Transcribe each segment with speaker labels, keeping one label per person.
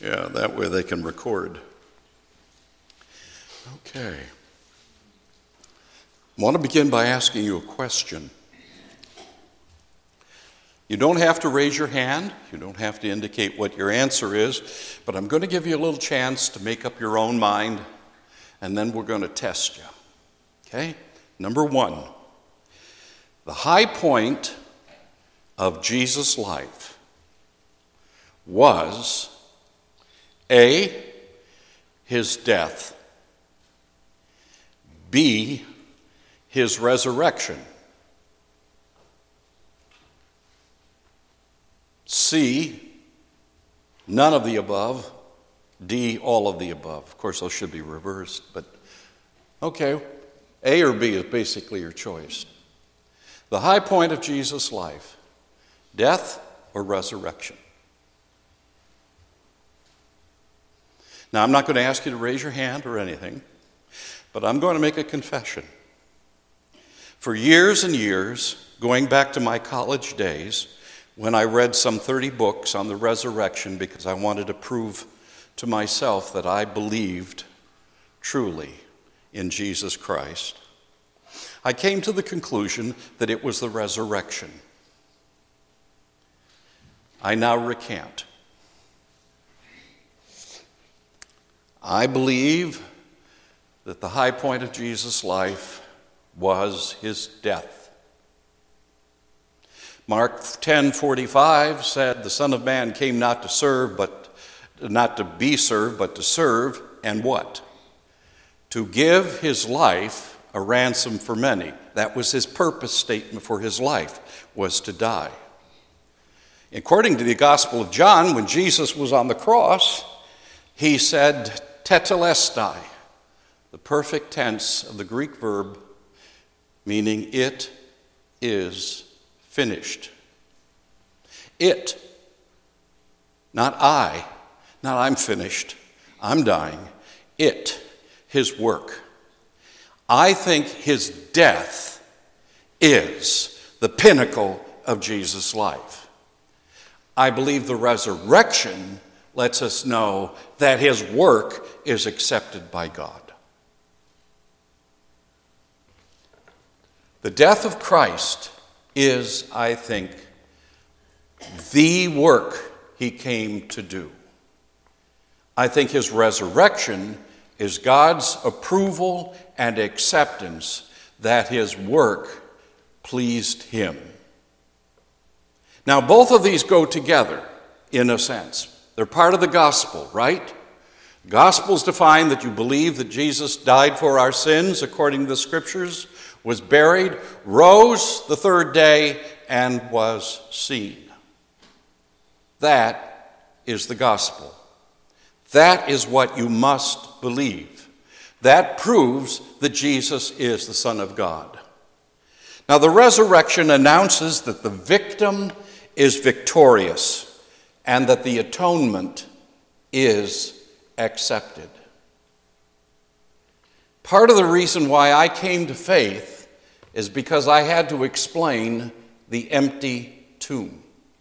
Speaker 1: Yeah, that way they can record. Okay. I want to begin by asking you a question. You don't have to raise your hand. You don't have to indicate what your answer is, but I'm going to give you a little chance to make up your own mind, and then we're going to test you. Okay? Number one, the high point of Jesus' life was A, his death, B, his resurrection, C, none of the above, D, all of the above. Of course, those should be reversed, but okay, A or B is basically your choice. The high point of Jesus' life, death or resurrection? Now, I'm not going to ask you to raise your hand or anything, but I'm going to make a confession. For years and years, going back to my college days, when I read some 30 books on the resurrection because I wanted to prove to myself that I believed truly in Jesus Christ, I came to the conclusion that it was the resurrection. I now recant. I believe that the high point of Jesus' life was his death. Mark 10:45 said, "The Son of Man came not to serve, but not to be served, but to serve, and what? To give his life a ransom for many." That was his purpose statement for his life, was to die. According to the Gospel of John, when Jesus was on the cross, he said, "Tetelestai," the perfect tense of the Greek verb, meaning it is finished. It, not I, not I'm finished, I'm dying. It, his work. I think his death is the pinnacle of Jesus' life. I believe the resurrection lets us know that his work is accepted by God. The death of Christ is, I think, the work he came to do. I think his resurrection is God's approval and acceptance that his work pleased him. Now, both of these go together in a sense. They're part of the gospel, right? The gospels define that you believe that Jesus died for our sins according to the scriptures, was buried, rose the third day, and was seen. That is the gospel. That is what you must believe. That proves that Jesus is the Son of God. Now, the resurrection announces that the victim is victorious and that the atonement is accepted. Part of the reason why I came to faith is because I had to explain the empty tomb.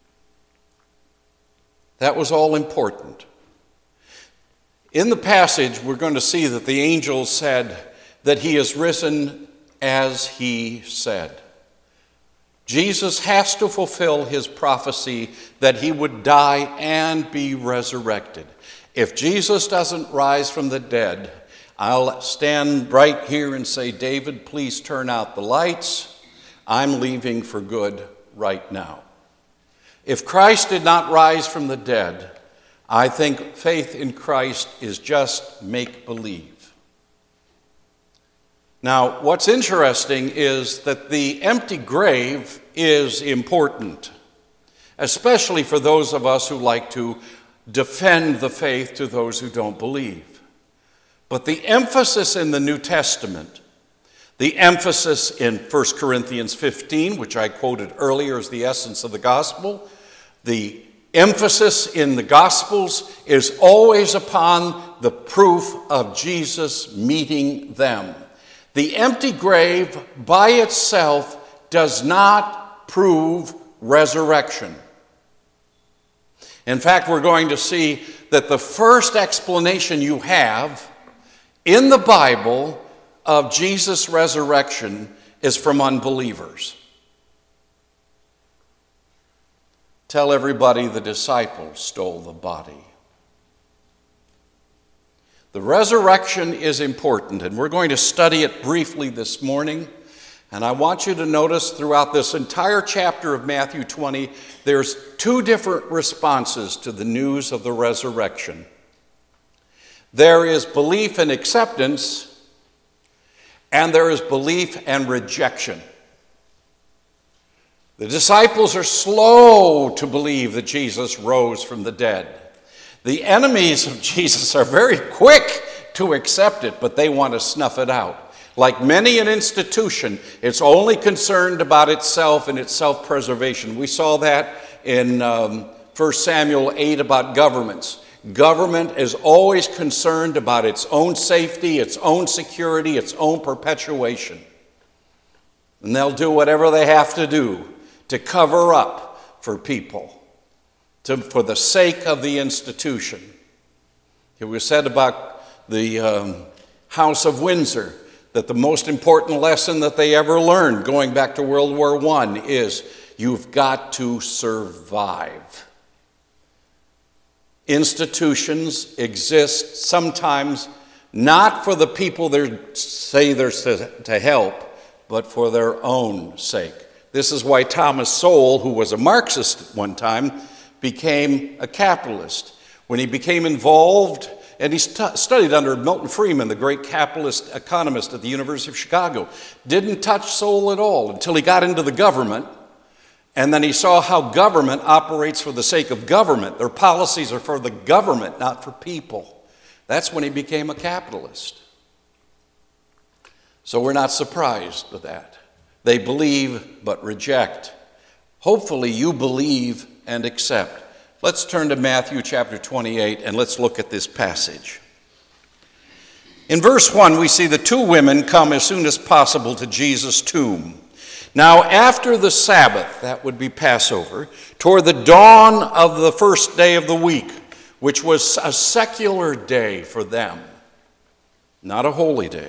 Speaker 1: That was all important. In the passage, we're going to see that the angel said that he is risen as he said. Jesus has to fulfill his prophecy that he would die and be resurrected. If Jesus doesn't rise from the dead, I'll stand right here and say, "David, please turn out the lights. I'm leaving for good right now." If Christ did not rise from the dead, I think faith in Christ is just make-believe. Now, what's interesting is that the empty grave is important, especially for those of us who like to defend the faith to those who don't believe. But the emphasis in the New Testament, the emphasis in 1 Corinthians 15, which I quoted earlier as the essence of the gospel, the emphasis in the Gospels is always upon the proof of Jesus meeting them. The empty grave by itself does not prove resurrection. In fact, we're going to see that the first explanation you have in the Bible of Jesus' resurrection is from unbelievers. Tell everybody the disciples stole the body. The resurrection is important, and we're going to study it briefly this morning. And I want you to notice throughout this entire chapter of Matthew 20, there's two different responses to the news of the resurrection. There is belief and acceptance, and there is belief and rejection. The disciples are slow to believe that Jesus rose from the dead. The enemies of Jesus are very quick to accept it, but they want to snuff it out. Like many an institution, it's only concerned about itself and its self-preservation. We saw that in 1 Samuel 8 about governments. Government is always concerned about its own safety, its own security, its own perpetuation. And they'll do whatever they have to do to cover up for people, for the sake of the institution. It was said about the House of Windsor that the most important lesson that they ever learned, going back to World War I, is you've got to survive. Institutions exist sometimes not for the people they say they're to help, but for their own sake. This is why Thomas Sowell, who was a Marxist at one time, became a capitalist. When he became involved, and he studied under Milton Friedman, the great capitalist economist at the University of Chicago, didn't touch Sowell at all until he got into the government, and then he saw how government operates for the sake of government. Their policies are for the government, not for people. That's when he became a capitalist. So we're not surprised with that. They believe but reject. Hopefully you believe and accept. Let's turn to Matthew chapter 28 and let's look at this passage. In verse 1, we see the two women come as soon as possible to Jesus' tomb. Now, after the Sabbath, that would be Passover, toward the dawn of the first day of the week, which was a secular day for them, not a holy day.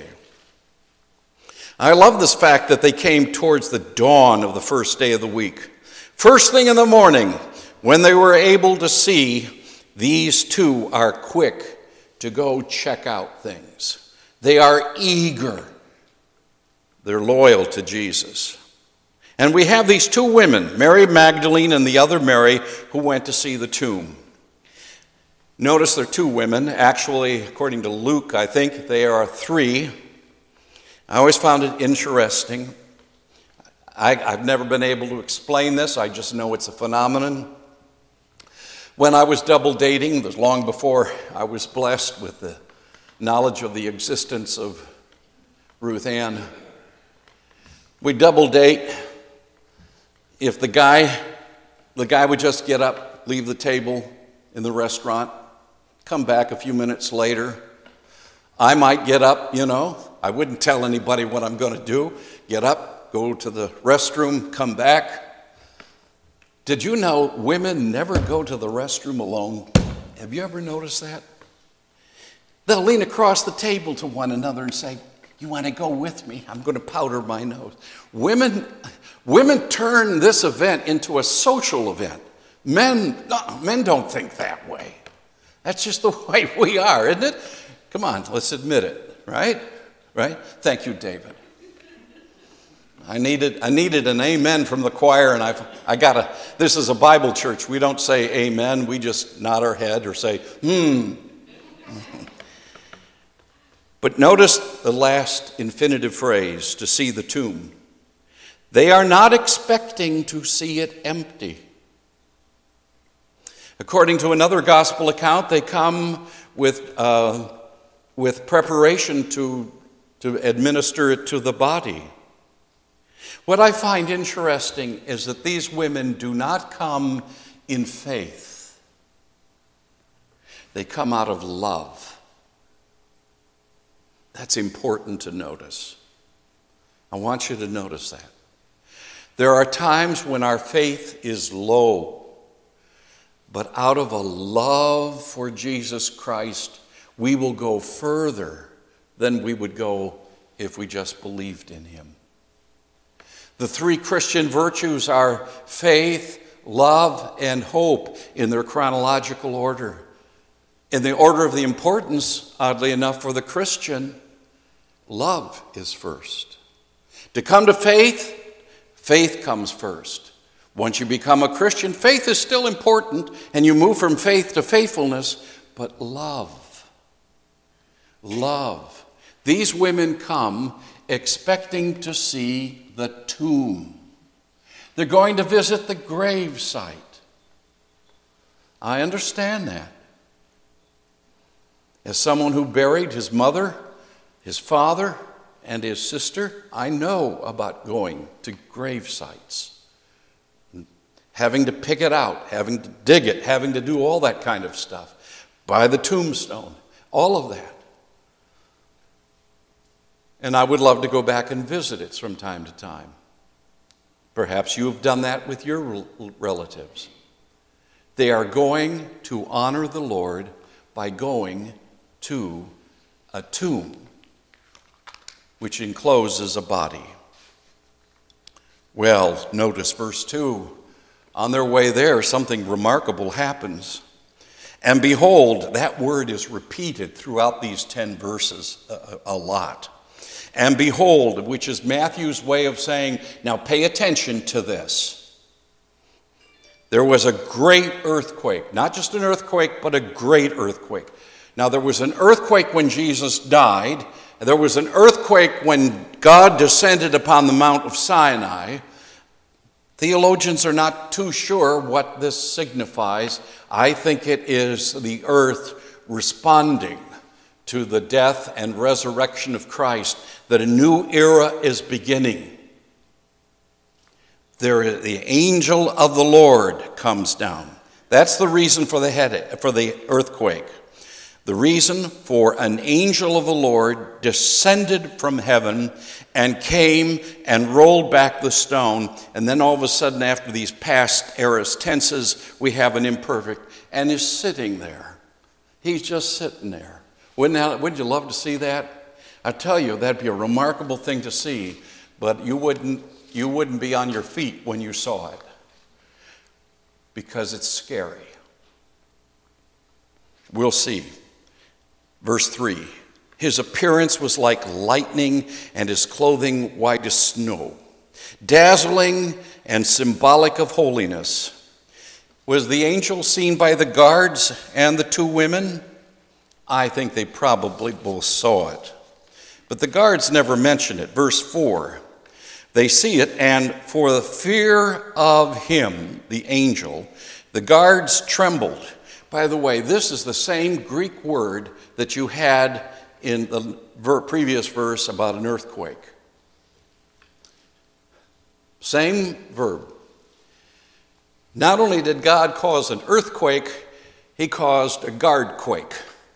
Speaker 1: I love this fact that they came towards the dawn of the first day of the week. First thing in the morning, when they were able to see, these two are quick to go check out things. They are eager. They're loyal to Jesus. And we have these two women, Mary Magdalene and the other Mary, who went to see the tomb. Notice they're two women. Actually, according to Luke, I think they are three. I always found it interesting. I've never been able to explain this. I just know it's a phenomenon. When I was double dating, this long before I was blessed with the knowledge of the existence of Ruth Ann, we double date. If the guy would just get up, leave the table in the restaurant, come back a few minutes later, I might get up, I wouldn't tell anybody what I'm going to do, get up, go to the restroom, come back. Did you know women never go to the restroom alone? Have you ever noticed that? They'll lean across the table to one another and say, "You want to go with me? I'm going to powder my nose." Women turn this event into a social event. Men don't think that way. That's just the way we are, isn't it? Come on, let's admit it, right? Right? Thank you, David. I needed an amen from the choir, and this is a Bible church. We don't say amen, we just nod our head or say, But notice the last infinitive phrase, to see the tomb. They are not expecting to see it empty. According to another gospel account, they come with preparation to administer it to the body. What I find interesting is that these women do not come in faith. They come out of love. That's important to notice. I want you to notice that. There are times when our faith is low, but out of a love for Jesus Christ, we will go further than we would go if we just believed in him. The three Christian virtues are faith, love, and hope in their chronological order. In the order of the importance, oddly enough, for the Christian, love is first. To come to faith, faith comes first. Once you become a Christian, faith is still important, and you move from faith to faithfulness, but love. These women come expecting to see the tomb. They're going to visit the grave site. I understand that. As someone who buried his mother, his father, and his sister, I know about going to grave sites. Having to pick it out, having to dig it, having to do all that kind of stuff. By the tombstone, all of that. And I would love to go back and visit it from time to time. Perhaps you have done that with your relatives. They are going to honor the Lord by going to a tomb, which encloses a body. Well, notice verse 2. On their way there, something remarkable happens. And behold, that word is repeated throughout these 10 verses a lot. And behold, which is Matthew's way of saying, now pay attention to this. There was a great earthquake, not just an earthquake, but a great earthquake. Now there was an earthquake when Jesus died. There was an earthquake when God descended upon the Mount of Sinai. Theologians are not too sure what this signifies. I think it is the earth responding to the death and resurrection of Christ, that a new era is beginning. The angel of the Lord comes down. That's the reason for the earthquake. The reason for an angel of the Lord descended from heaven and came and rolled back the stone. And then all of a sudden, after these past aorist tenses, we have an imperfect and is sitting there. He's just sitting there. Wouldn't you love to see that? I tell you, that'd be a remarkable thing to see, but you wouldn't be on your feet when you saw it because it's scary. We'll see. Verse 3, his appearance was like lightning and his clothing white as snow, dazzling and symbolic of holiness. Was the angel seen by the guards and the two women? I think they probably both saw it. But the guards never mention it. Verse 4, they see it, and for the fear of him, the angel, the guards trembled. By the way, this is the same Greek word that you had in the previous verse about an earthquake. Same verb. Not only did God cause an earthquake, he caused a guard quake.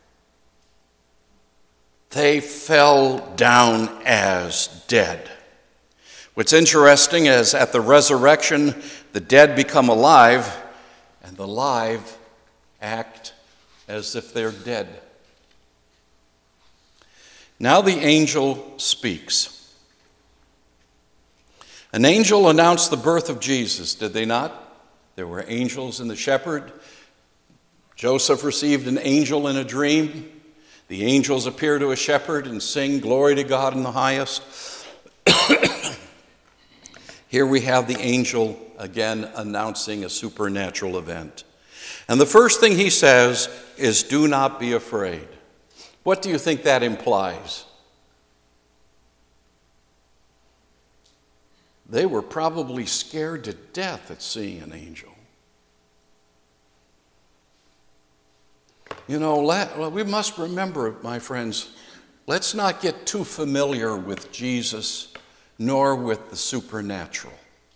Speaker 1: They fell down as dead. What's interesting is at the resurrection, the dead become alive, and the alive act as if they're dead. Now the angel speaks. An angel announced the birth of Jesus, did they not? There were angels in the shepherd. Joseph received an angel in a dream. The angels appear to a shepherd and sing, "Glory to God in the highest." Here we have the angel again announcing a supernatural event. And the first thing he says is, "Do not be afraid." What do you think that implies? They were probably scared to death at seeing an angel. You know, we must remember, my friends, let's not get too familiar with Jesus nor with the supernatural.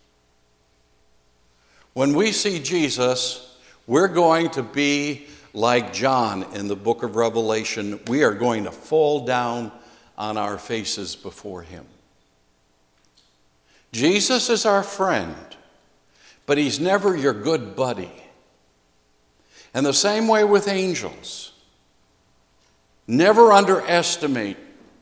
Speaker 1: When we see Jesus, we're going to be like John in the book of Revelation. We are going to fall down on our faces before him. Jesus is our friend, but he's never your good buddy. And the same way with angels. Never underestimate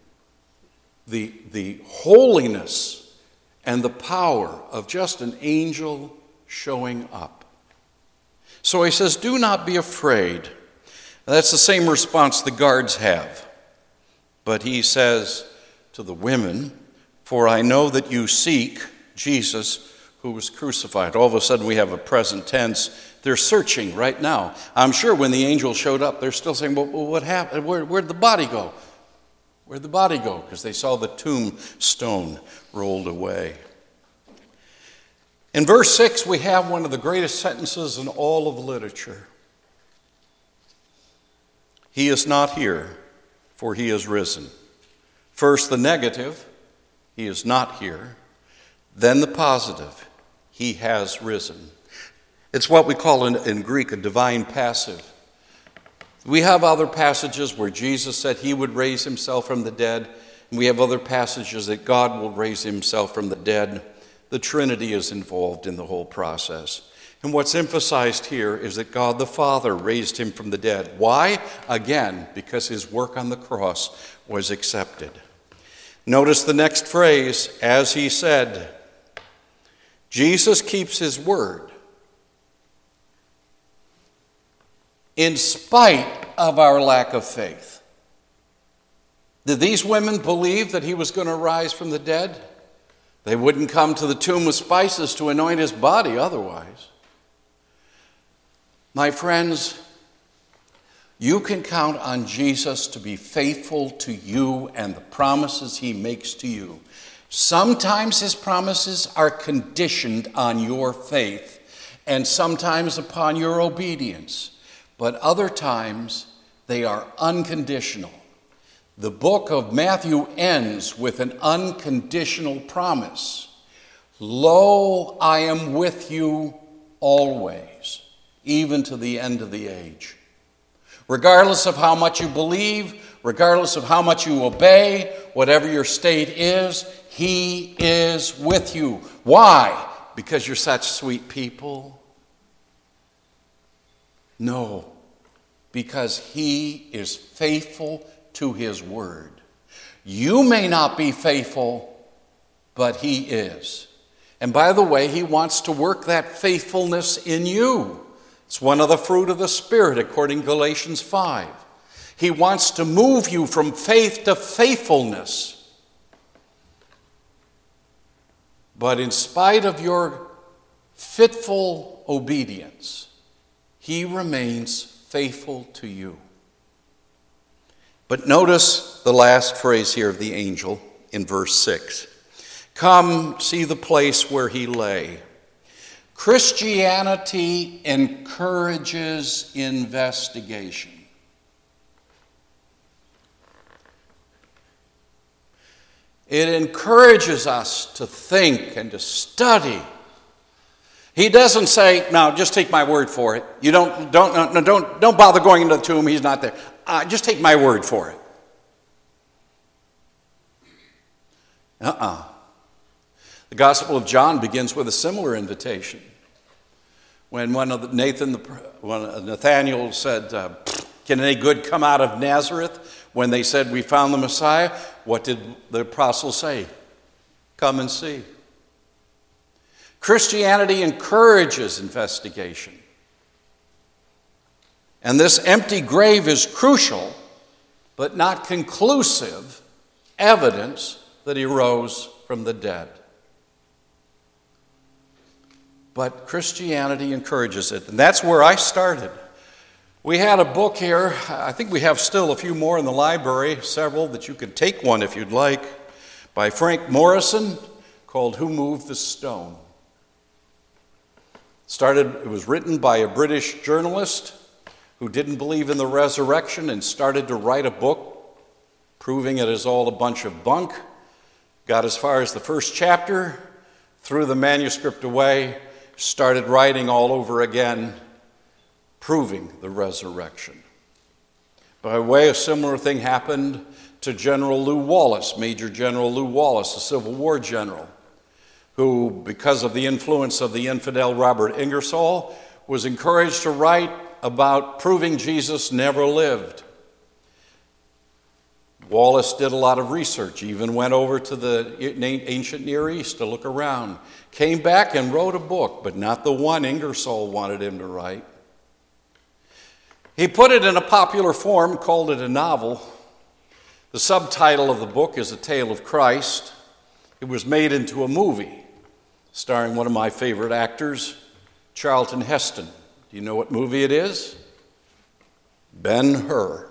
Speaker 1: the holiness and the power of just an angel showing up. So he says, do not be afraid. That's the same response the guards have. But he says to the women, for I know that you seek Jesus who was crucified. All of a sudden we have a present tense. They're searching right now. I'm sure when the angel showed up, they're still saying, well, what happened? Where'd the body go? Where'd the body go? Because they saw the tombstone rolled away. In verse 6, we have one of the greatest sentences in all of literature. He is not here, for he is risen. First, the negative, he is not here. Then the positive, he has risen. It's what we call in Greek a divine passive. We have other passages where Jesus said he would raise himself from the dead. And we have other passages that God will raise himself from the dead. The Trinity is involved in the whole process. And what's emphasized here is that God the Father raised him from the dead. Why? Again, because his work on the cross was accepted. Notice the next phrase, as he said. Jesus keeps his word in spite of our lack of faith. Did these women believe that he was going to rise from the dead? They wouldn't come to the tomb with spices to anoint his body otherwise. My friends, you can count on Jesus to be faithful to you and the promises he makes to you. Sometimes his promises are conditioned on your faith and sometimes upon your obedience. But other times, they are unconditional. The book of Matthew ends with an unconditional promise. Lo, I am with you always, even to the end of the age. Regardless of how much you believe, regardless of how much you obey, whatever your state is, he is with you. Why? Because you're such sweet people? No, because he is faithful to his word. You may not be faithful, but he is. And by the way, he wants to work that faithfulness in you. It's one of the fruit of the Spirit, according to Galatians 5. He wants to move you from faith to faithfulness. But in spite of your fitful obedience, he remains faithful to you. But notice the last phrase here of the angel in verse 6. Come, see the place where he lay. Christianity encourages investigation. It encourages us to think and to study. He doesn't say, "Now, just take my word for it. You don't bother going into the tomb. He's not there. Just take my word for it." The Gospel of John begins with a similar invitation. When Nathanael said, "Can any good come out of Nazareth?" When they said, "We found the Messiah," what did the apostles say? Come and see. Christianity encourages investigation. And this empty grave is crucial, but not conclusive evidence that he rose from the dead. But Christianity encourages it, and that's where I started. We had a book here. I think we have still a few more in the library, several that you could take one if you'd like, by Frank Morrison, called Who Moved the Stone? It was written by a British journalist who didn't believe in the resurrection and started to write a book proving it is all a bunch of bunk. Got as far as the first chapter, threw the manuscript away, started writing all over again, proving the resurrection. By the way, a similar thing happened to General Lew Wallace, Major General Lew Wallace, a Civil War general, who, because of the influence of the infidel Robert Ingersoll, was encouraged to write about proving Jesus never lived. Wallace did a lot of research, even went over to the ancient Near East to look around. Came back and wrote a book, but not the one Ingersoll wanted him to write. He put it in a popular form, called it a novel. The subtitle of the book is A Tale of Christ. It was made into a movie, starring one of my favorite actors, Charlton Heston. Do you know what movie it is? Ben-Hur.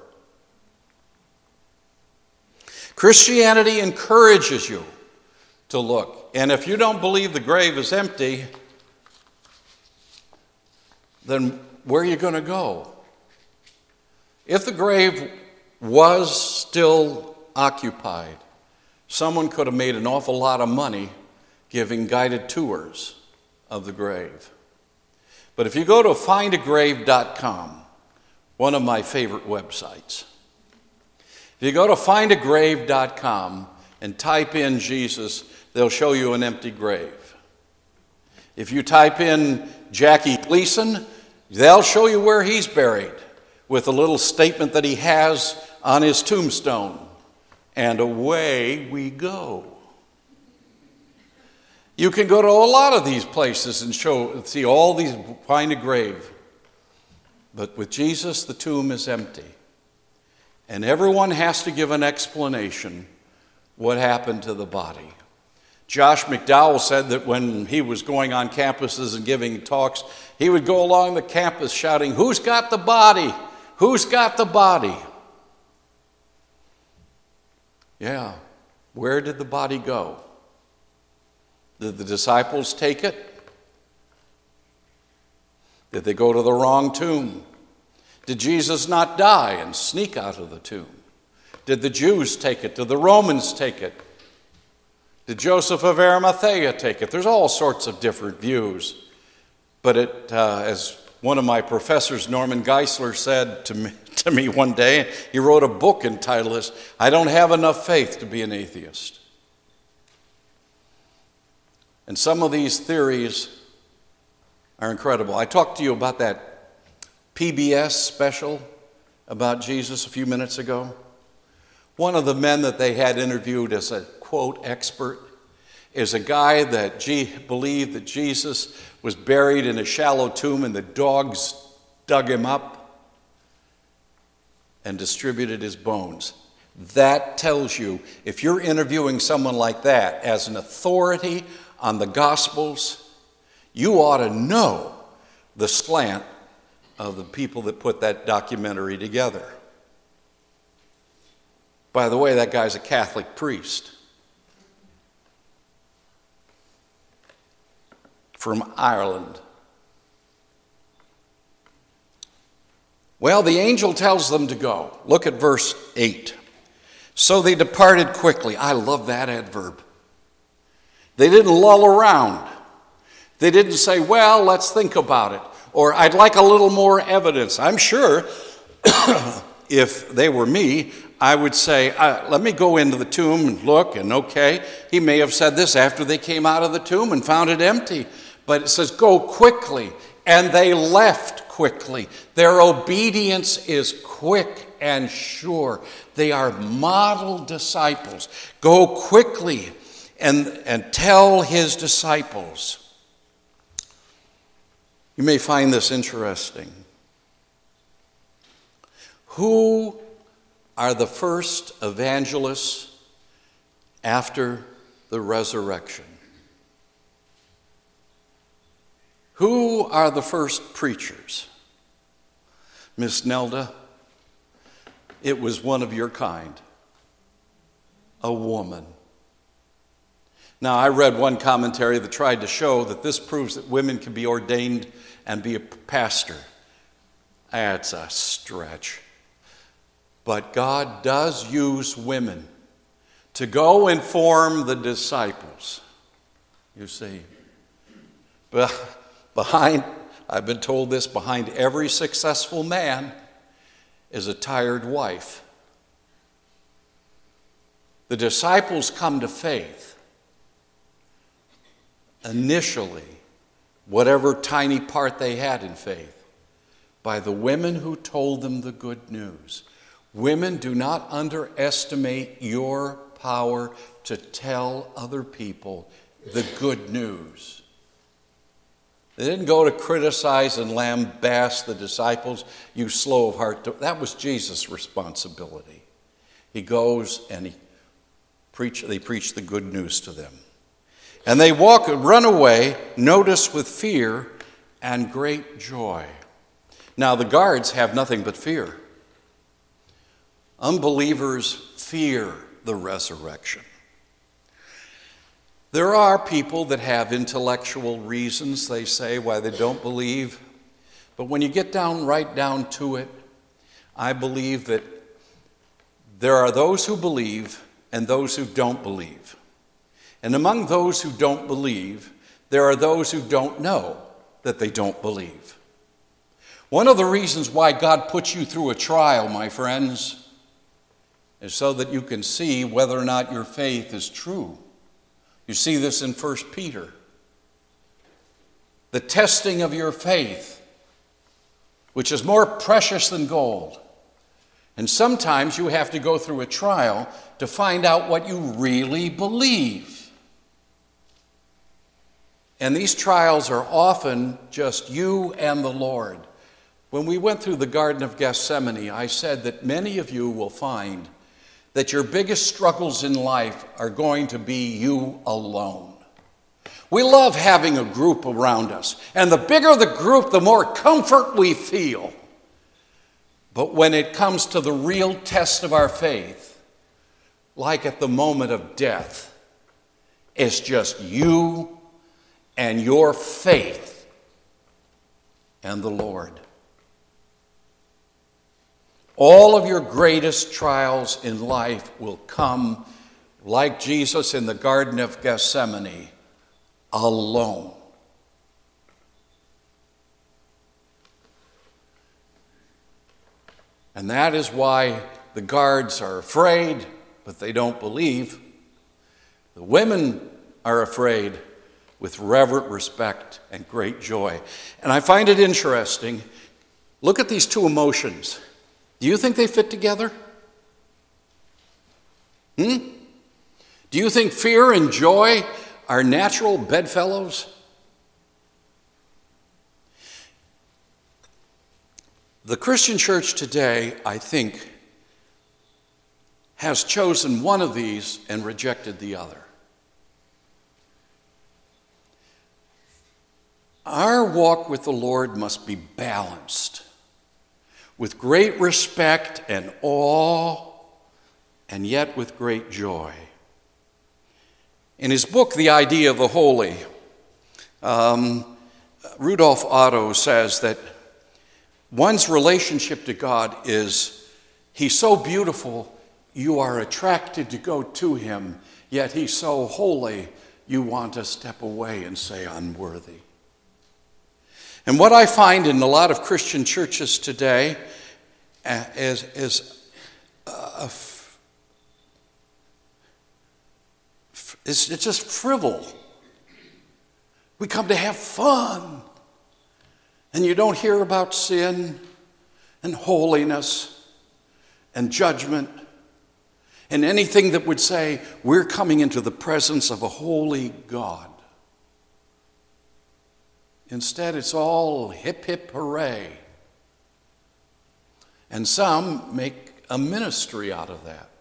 Speaker 1: Christianity encourages you to look. And if you don't believe the grave is empty, then where are you going to go? If the grave was still occupied, someone could have made an awful lot of money giving guided tours of the grave. But if you go to findagrave.com, one of my favorite websites, if you go to findagrave.com and type in Jesus, they'll show you an empty grave. If you type in Jackie Gleason, they'll show you where he's buried with a little statement that he has on his tombstone. And away we go. You can go to a lot of these places and see all these, find a grave. But with Jesus, the tomb is empty. And everyone has to give an explanation what happened to the body. Josh McDowell said that when he was going on campuses and giving talks, he would go along the campus shouting, "Who's got the body? Who's got the body?" Yeah, where did the body go? Did the disciples take it? Did they go to the wrong tomb? Did Jesus not die and sneak out of the tomb? Did the Jews take it? Did the Romans take it? Did Joseph of Arimathea take it? There's all sorts of different views. But as one of my professors, Norman Geisler, said to me one day, he wrote a book entitled, "I Don't Have Enough Faith to Be an Atheist." And some of these theories are incredible. I talked to you about that PBS special about Jesus a few minutes ago. One of the men that they had interviewed as a, quote, expert is a guy that believed that Jesus was buried in a shallow tomb and the dogs dug him up and distributed his bones. That tells you, if you're interviewing someone like that as an authority on the Gospels, you ought to know the slant of the people that put that documentary together. By the way, that guy's a Catholic priest from Ireland. Well, the angel tells them to go. Look at verse 8. So they departed quickly. I love that adverb. They didn't lull around. They didn't say, well, let's think about it. Or I'd like a little more evidence. I'm sure if they were me, I would say, let me go into the tomb and look, and okay, he may have said this after they came out of the tomb and found it empty. But it says, go quickly. And they left quickly. Their obedience is quick and sure. They are model disciples. Go quickly and tell his disciples. You may find this interesting. Who are the first evangelists after the resurrection? Who are the first preachers? Miss Nelda, it was one of your kind, a woman. Now, I read one commentary that tried to show that this proves that women can be ordained and be a pastor. That's a stretch. But God does use women to go inform the disciples. You see, I've been told this, behind every successful man is a tired wife. The disciples come to faith initially, whatever tiny part they had in faith, by the women who told them the good news. Women, do not underestimate your power to tell other people the good news. They didn't go to criticize and lambaste the disciples, you slow of heart. That was Jesus' responsibility. He goes and they preach the good news to them. And they run away, notice, with fear and great joy. Now, the guards have nothing but fear. Unbelievers fear the resurrection. There are people that have intellectual reasons, they say, why they don't believe. But when you get right down to it, I believe that there are those who believe and those who don't believe. And among those who don't believe, there are those who don't know that they don't believe. One of the reasons why God puts you through a trial, my friends, is so that you can see whether or not your faith is true. You see this in 1 Peter. The testing of your faith, which is more precious than gold. And sometimes you have to go through a trial to find out what you really believe. And these trials are often just you and the Lord. When we went through the Garden of Gethsemane, I said that many of you will find that your biggest struggles in life are going to be you alone. We love having a group around us, and the bigger the group, the more comfort we feel. But when it comes to the real test of our faith, like at the moment of death, it's just you and your faith and the Lord. All of your greatest trials in life will come, like Jesus in the Garden of Gethsemane, alone. And that is why the guards are afraid, but they don't believe. The women are afraid with reverent respect and great joy. And I find it interesting. Look at these two emotions. Do you think they fit together? Do you think fear and joy are natural bedfellows? The Christian church today, I think, has chosen one of these and rejected the other. Our walk with the Lord must be balanced, with great respect and awe, and yet with great joy. In his book, The Idea of the Holy, Rudolf Otto says that one's relationship to God is, he's so beautiful, you are attracted to go to him, yet he's so holy, you want to step away and say, unworthy. And what I find in a lot of Christian churches today is it's just frivol. We come to have fun. And you don't hear about sin and holiness and judgment and anything that would say we're coming into the presence of a holy God. Instead, it's all hip, hip, hooray. And some make a ministry out of that.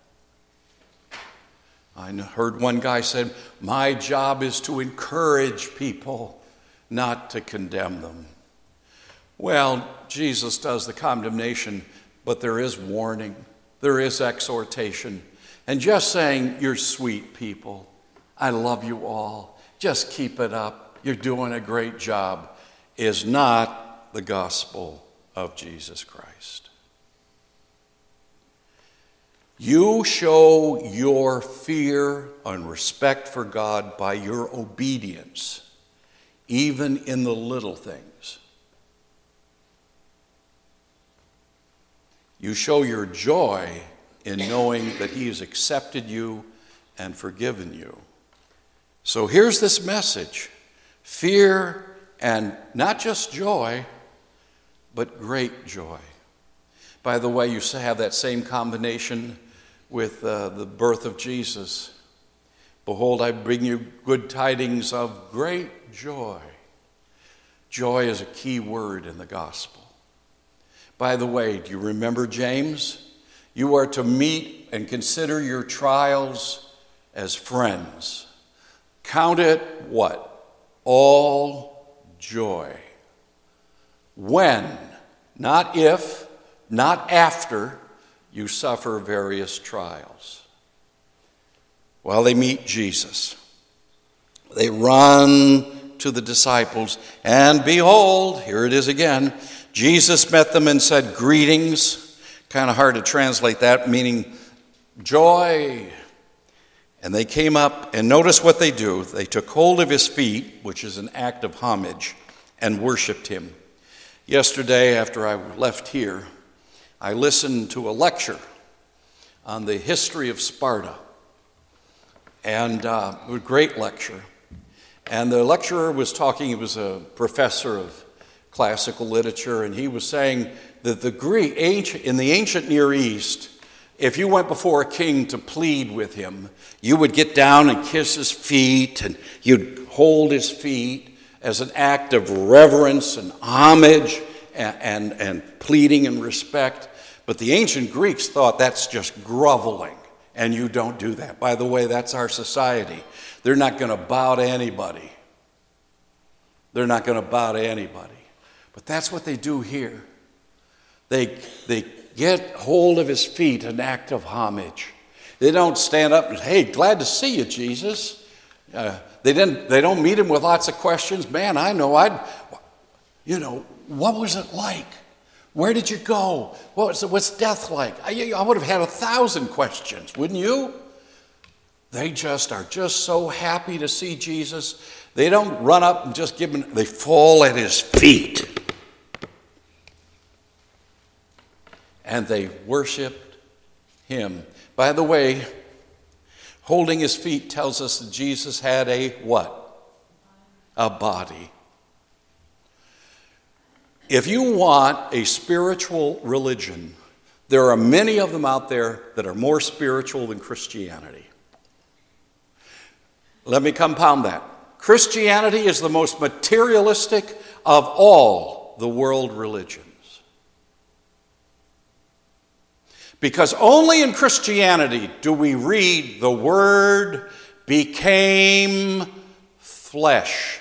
Speaker 1: I heard one guy said, my job is to encourage people, not to condemn them. Well, Jesus does the condemnation, but there is warning, there is exhortation. And just saying, you're sweet people, I love you all, just keep it up, you're doing a great job, is not the gospel of Jesus Christ. You show your fear and respect for God by your obedience, even in the little things. You show your joy in knowing that he has accepted you and forgiven you. So here's this message. Fear and not just joy, but great joy. By the way, you have that same combination with the birth of Jesus. Behold, I bring you good tidings of great joy. Joy is a key word in the gospel. By the way, do you remember James? You are to meet and consider your trials as friends. Count it what? All joy. When, not if, not after, you suffer various trials. Well, they meet Jesus. They run to the disciples, and behold, here it is again. Jesus met them and said, greetings. Kind of hard to translate that, meaning joy. And they came up, and notice what they do. They took hold of his feet, which is an act of homage, and worshiped him. Yesterday, after I left here, I listened to a lecture on the history of Sparta. And a great lecture. And the lecturer was talking, he was a professor of classical literature, and he was saying that in the ancient Near East, if you went before a king to plead with him, you would get down and kiss his feet, and you'd hold his feet as an act of reverence and homage and pleading and respect. But the ancient Greeks thought that's just groveling, and you don't do that. By the way, that's our society. They're not going to bow to anybody. They're not going to bow to anybody. But that's what they do here. They get hold of his feet, an act of homage. They don't stand up and, hey, glad to see you, Jesus. They don't meet him with lots of questions. Man, I know what was it like? Where did you go? What's death like? I would have had 1,000 questions, wouldn't you? They just are so happy to see Jesus. They don't run up and just give him, they fall at his feet. And they worshiped him. By the way, holding his feet tells us that Jesus had a what? A body. If you want a spiritual religion, there are many of them out there that are more spiritual than Christianity. Let me compound that. Christianity is the most materialistic of all the world religions. Because only in Christianity do we read the word became flesh.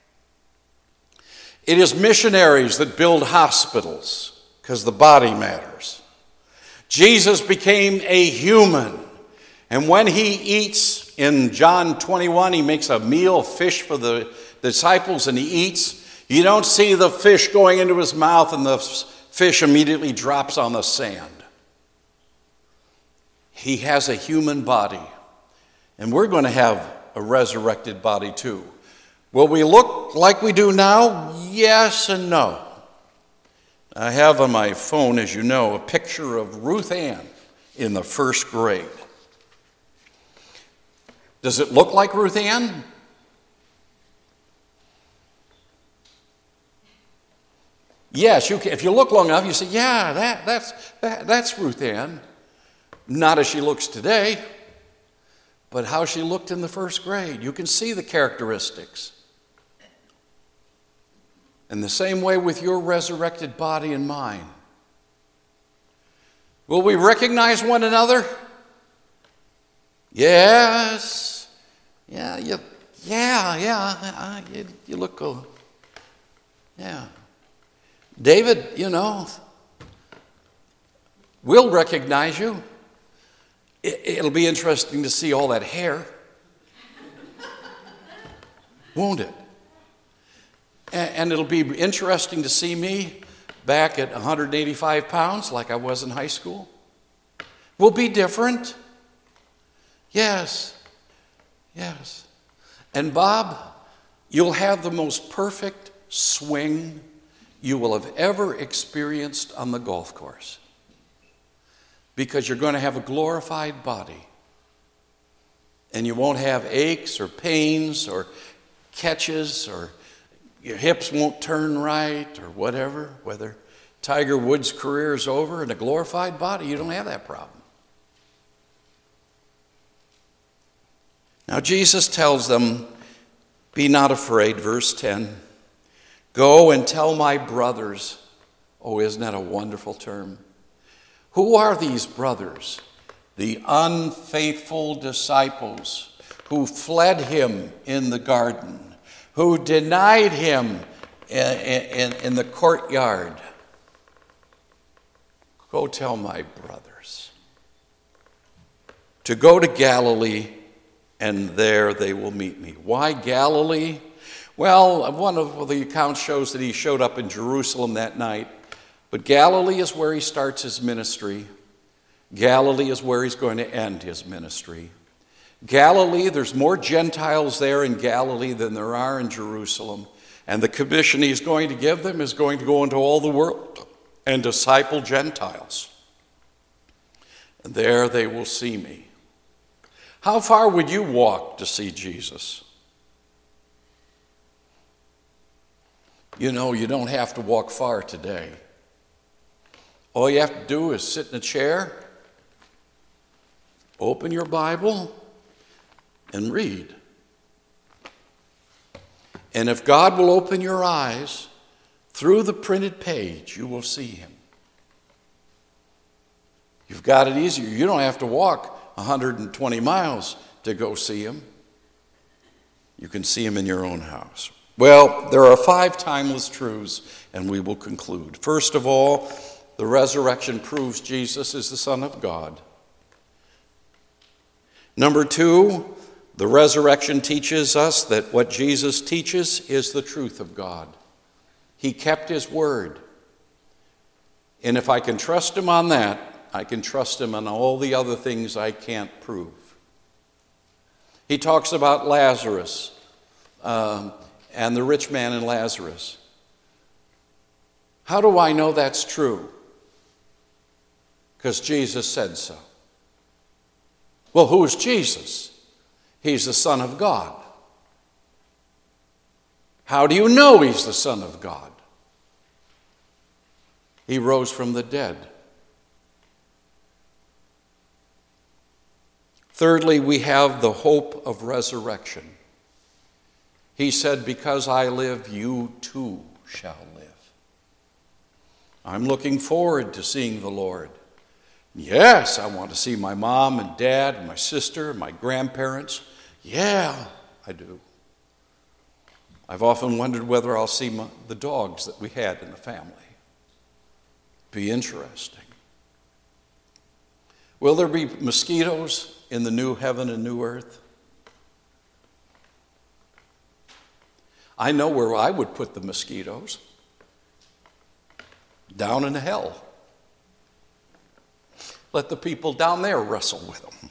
Speaker 1: It is missionaries that build hospitals because the body matters. Jesus became a human. And when he eats, in John 21, he makes a meal, fish for the disciples, and he eats. You don't see the fish going into his mouth and the fish immediately drops on the sand. He has a human body. And we're going to have a resurrected body too. Will we look like we do now? Yes and no. I have on my phone, as you know, a picture of Ruth Ann in the first grade. Does it look like Ruth Ann? Yes, you can. If you look long enough, you say, yeah, that's Ruth Ann. Not as she looks today, but how she looked in the first grade. You can see the characteristics. In the same way with your resurrected body and mine. Will we recognize one another? Yes. Yeah, you look cool. Yeah. David, we'll recognize you. It'll be interesting to see all that hair. Won't it? And it'll be interesting to see me back at 185 pounds like I was in high school. We'll be different. Yes. And Bob, you'll have the most perfect swing you will have ever experienced on the golf course. Because you're going to have a glorified body. And you won't have aches or pains or catches, or your hips won't turn right or whatever, whether Tiger Woods' career is over in a glorified body. You don't have that problem. Now Jesus tells them, be not afraid, verse 10. Go and tell my brothers. Oh, isn't that a wonderful term? Who are these brothers? The unfaithful disciples who fled him in the garden, who denied him in the courtyard. Go tell my brothers to go to Galilee, and there they will meet me. Why Galilee? Well, one of the accounts shows that he showed up in Jerusalem that night, but Galilee is where he starts his ministry. Galilee is where he's going to end his ministry. Galilee, there's more Gentiles there in Galilee than there are in Jerusalem, and the commission he's going to give them is going to go into all the world and disciple Gentiles. And there they will see me. How far would you walk to see Jesus? You know, you don't have to walk far today. All you have to do is sit in a chair, open your Bible, and read. And if God will open your eyes, through the printed page, you will see him. You've got it easier. You don't have to walk 120 miles to go see him. You can see him in your own house. Well, there are 5 timeless truths, and we will conclude. First of all, the resurrection proves Jesus is the Son of God. Number 2, the resurrection teaches us that what Jesus teaches is the truth of God. He kept his word. And if I can trust him on that, I can trust him on all the other things I can't prove. He talks about Lazarus and the rich man and Lazarus. How do I know that's true? Because Jesus said so. Well, who is Jesus? He's the Son of God. How do you know he's the Son of God? He rose from the dead. Thirdly, we have the hope of resurrection. He said, because I live, you too shall live. I'm looking forward to seeing the Lord. Yes, I want to see my mom and dad and my sister and my grandparents. Yeah, I do. I've often wondered whether I'll see the dogs that we had in the family. Be interesting. Will there be mosquitoes in the new heaven and new earth? I know where I would put the mosquitoes. Down in hell. Let the people down there wrestle with them.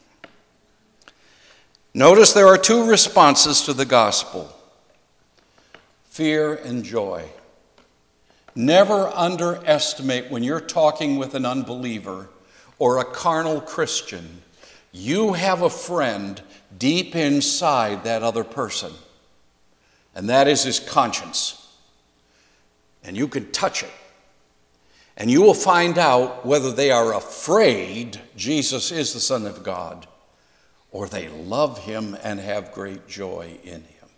Speaker 1: Notice there are 2 responses to the gospel: fear and joy. Never underestimate when you're talking with an unbeliever or a carnal Christian. You have a friend deep inside that other person, and that is his conscience. And you can touch it. And you will find out whether they are afraid Jesus is the Son of God, or they love him and have great joy in him.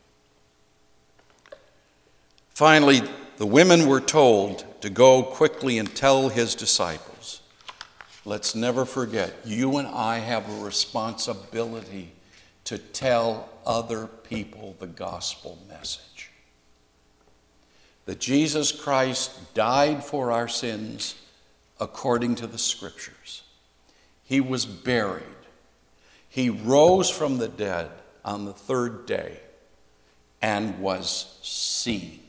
Speaker 1: Finally, the women were told to go quickly and tell his disciples. Let's never forget, you and I have a responsibility to tell other people the gospel message. That Jesus Christ died for our sins according to the Scriptures. He was buried. He rose from the dead on the 3rd day and was seen.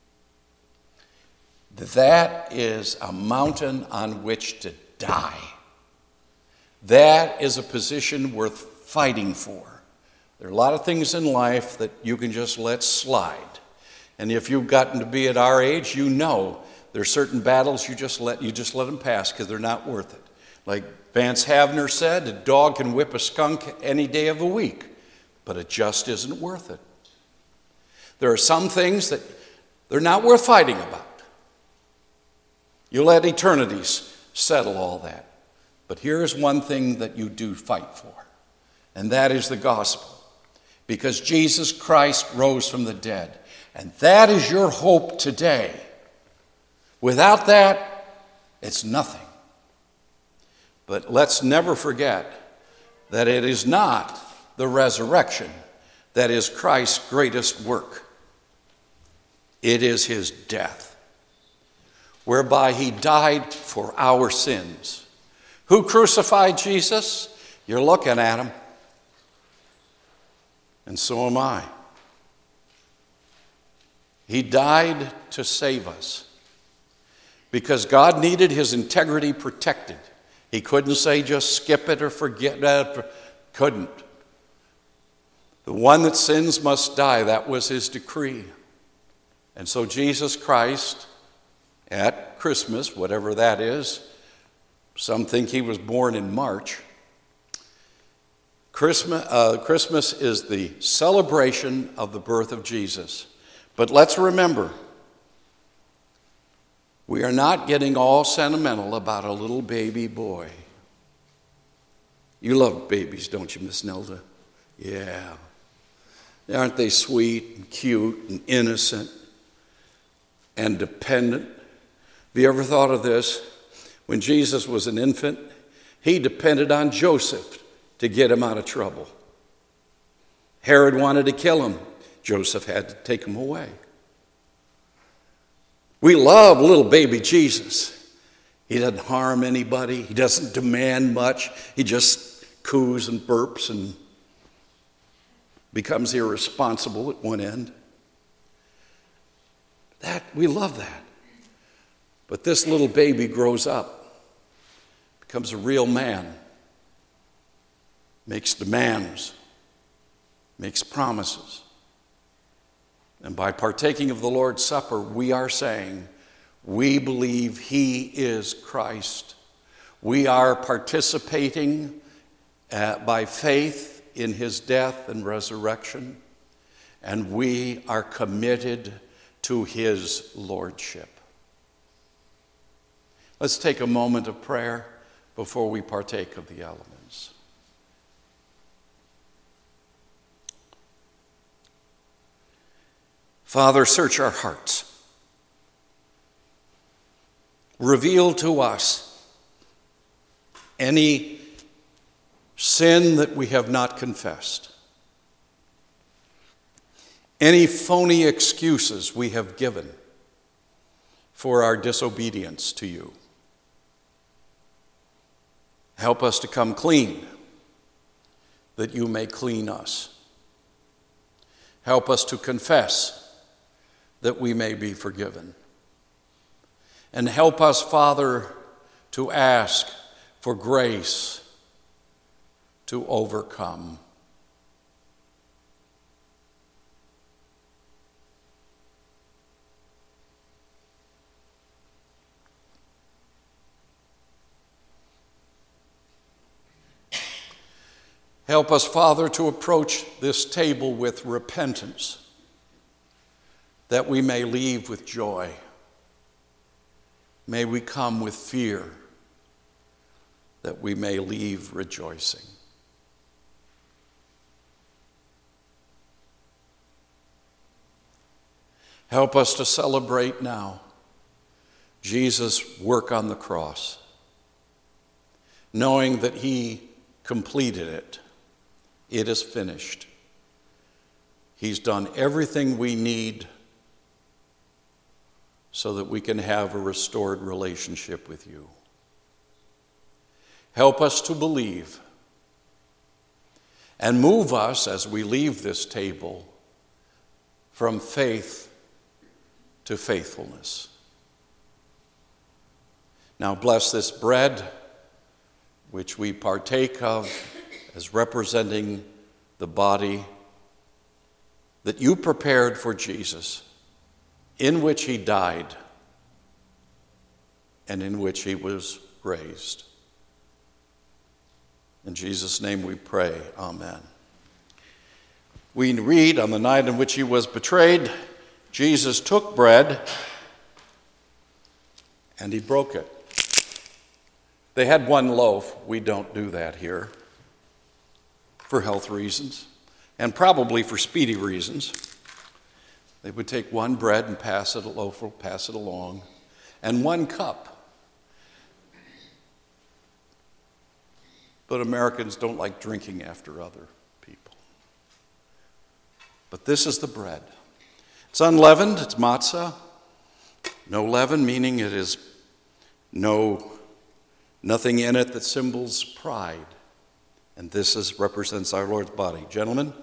Speaker 1: That is a mountain on which to die. That is a position worth fighting for. There are a lot of things in life that you can just let slide. And if you've gotten to be at our age, you know there are certain battles you just let them pass because they're not worth it. Like Vance Havner said, a dog can whip a skunk any day of the week, but it just isn't worth it. There are some things that they're not worth fighting about. You let eternities settle all that. But here's one thing that you do fight for, and that is the gospel. Because Jesus Christ rose from the dead. And that is your hope today. Without that, it's nothing. But let's never forget that it is not the resurrection that is Christ's greatest work. It is his death, whereby he died for our sins. Who crucified Jesus? You're looking at him. And so am I. He died to save us because God needed his integrity protected. He couldn't say just skip it or forget it. Couldn't. The one that sins must die. That was his decree. And so Jesus Christ, at Christmas, whatever that is, some think he was born in March. Christmas is the celebration of the birth of Jesus. But let's remember, we are not getting all sentimental about a little baby boy. You love babies, don't you, Miss Nelda? Yeah. Aren't they sweet and cute and innocent and dependent? Have you ever thought of this? When Jesus was an infant, he depended on Joseph to get him out of trouble. Herod wanted to kill him. Joseph had to take him away. We love little baby Jesus. He doesn't harm anybody. He doesn't demand much. He just coos and burps and becomes irresponsible at one end. We love that. But this little baby grows up, becomes a real man, makes demands, makes promises. And by partaking of the Lord's Supper, we are saying, we believe he is Christ. We are participating by faith in his death and resurrection, and we are committed to his lordship. Let's take a moment of prayer before we partake of the elements. Father, search our hearts. Reveal to us any sin that we have not confessed, any phony excuses we have given for our disobedience to you. Help us to come clean, that you may clean us. Help us to confess, that we may be forgiven. And help us, Father, to ask for grace to overcome. Help us, Father, to approach this table with repentance, that we may leave with joy. May we come with fear, that we may leave rejoicing. Help us to celebrate now Jesus' work on the cross, knowing that he completed it. It is finished. He's done everything we need so that we can have a restored relationship with you. Help us to believe and move us as we leave this table from faith to faithfulness. Now bless this bread which we partake of as representing the body that you prepared for Jesus, in which he died and in which he was raised. In Jesus' name we pray, amen. We read, on the night in which he was betrayed, Jesus took bread, and he broke it. They had one loaf. We don't do that here for health reasons and probably for speedy reasons. They would take one bread and pass it, a loaf will pass it along, and one cup. But Americans don't like drinking after other people. But this is the bread. It's unleavened, it's matzah. No leaven, meaning it is nothing in it that symbols pride. And this represents our Lord's body. Gentlemen?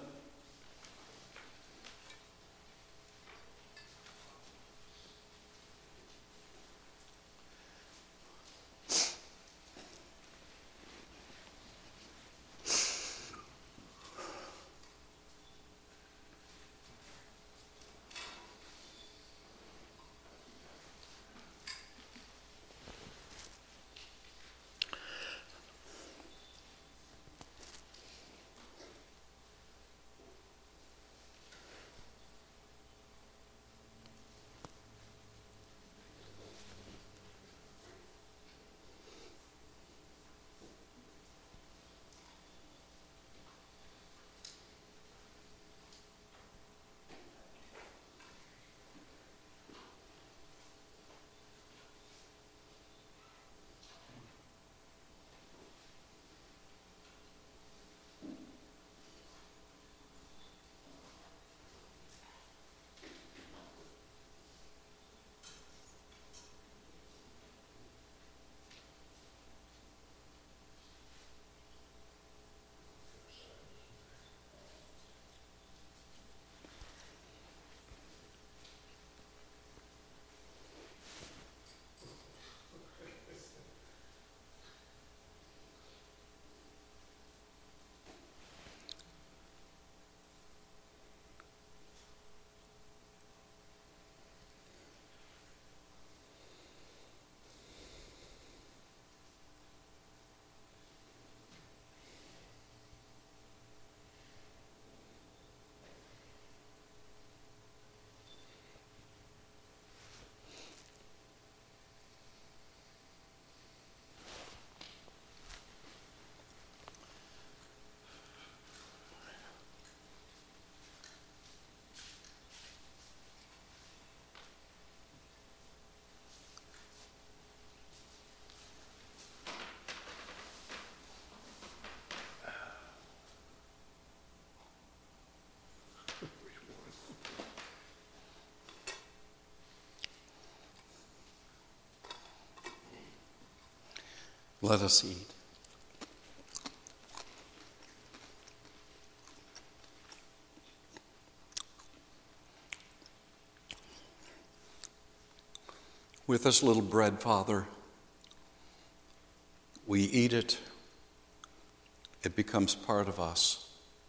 Speaker 1: Let us eat. With this little bread, Father, we eat it. It becomes part of us.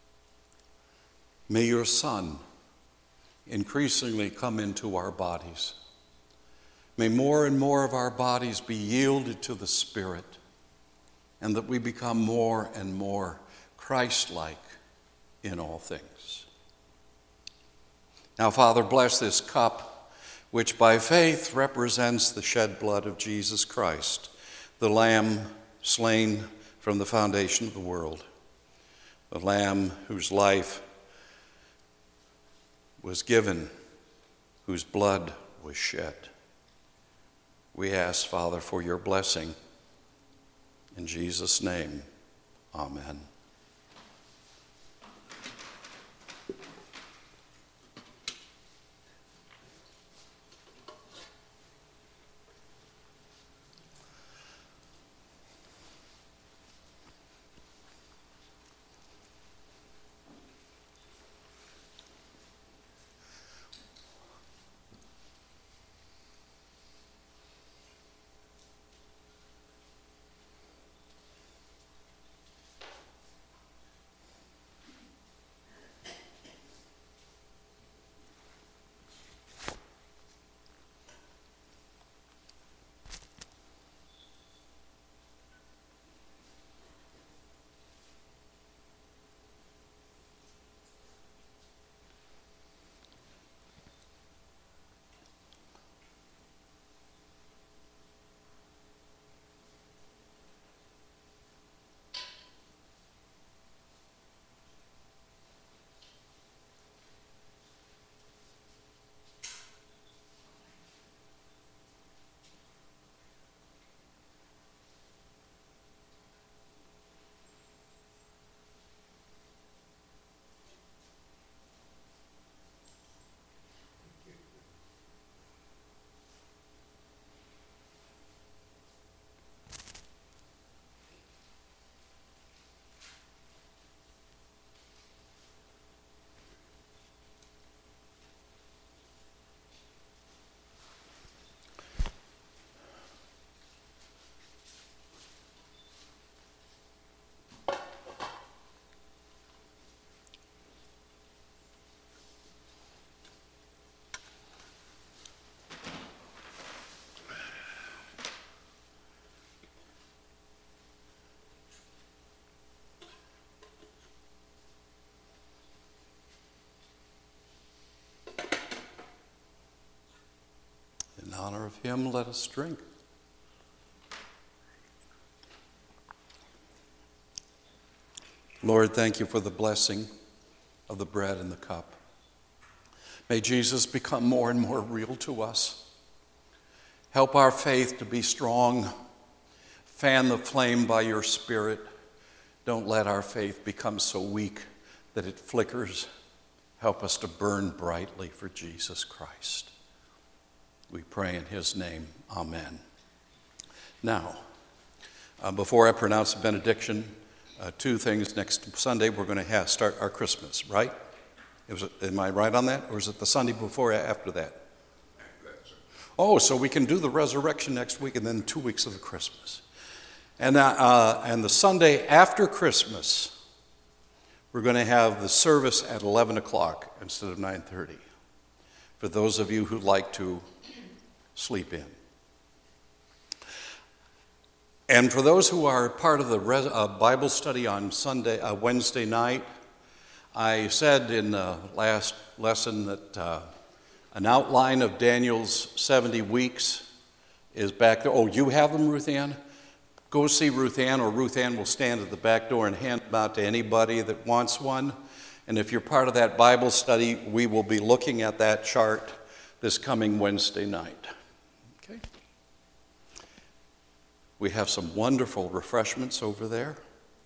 Speaker 1: May your Son increasingly come into our bodies. May more and more of our bodies be yielded to the Spirit, and that we become more and more Christ-like in all things. Now, Father, bless this cup, which by faith represents the shed blood of Jesus Christ, the Lamb slain from the foundation of the world, the Lamb whose life was given, whose blood was shed. We ask, Father, for your blessing. In Jesus' name, amen. honor of him, let us drink. Lord, thank you for the blessing of the bread and the cup. May Jesus become more and more real to us. Help our faith to be strong. Fan the flame by your Spirit. Don't let our faith become so weak that it flickers. Help us to burn brightly for Jesus Christ. We pray in his name. Amen. Now, before I pronounce the benediction, two things. Next Sunday, we're going to start our Christmas, right? Am I right on that? Or is it the Sunday before or after that? Oh, so we can do the resurrection next week and then 2 weeks of the Christmas. And the Sunday after Christmas, we're going to have the service at 11 o'clock instead of 9:30 for those of you who like to sleep in. And for those who are part of the Bible study on Wednesday night, I said in the last lesson that an outline of Daniel's 70 weeks is back there. Oh, you have them, Ruth Ann? Go see Ruth Ann, or Ruth Ann will stand at the back door and hand them out to anybody that wants one. And if you're part of that Bible study, we will be looking at that chart this coming Wednesday night. Okay? We have some wonderful refreshments over there.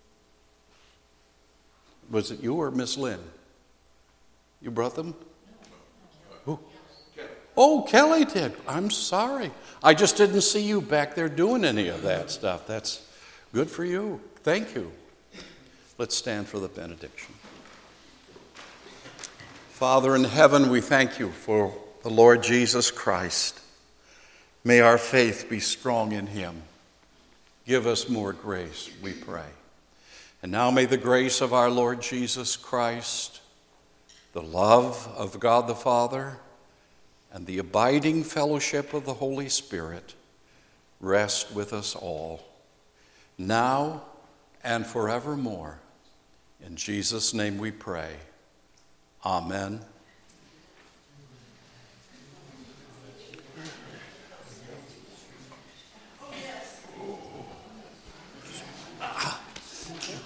Speaker 1: Was it you or Miss Lynn? You brought them? Who? Oh, Kelly did. I'm sorry. I just didn't see you back there doing any of that stuff. That's good for you. Thank you. Let's stand for the benediction. Father in heaven, we thank you for the Lord Jesus Christ. May our faith be strong in him. Give us more grace, we pray. And now may the grace of our Lord Jesus Christ, the love of God the Father, and the abiding fellowship of the Holy Spirit rest with us all, now and forevermore. In Jesus' name we pray. Amen.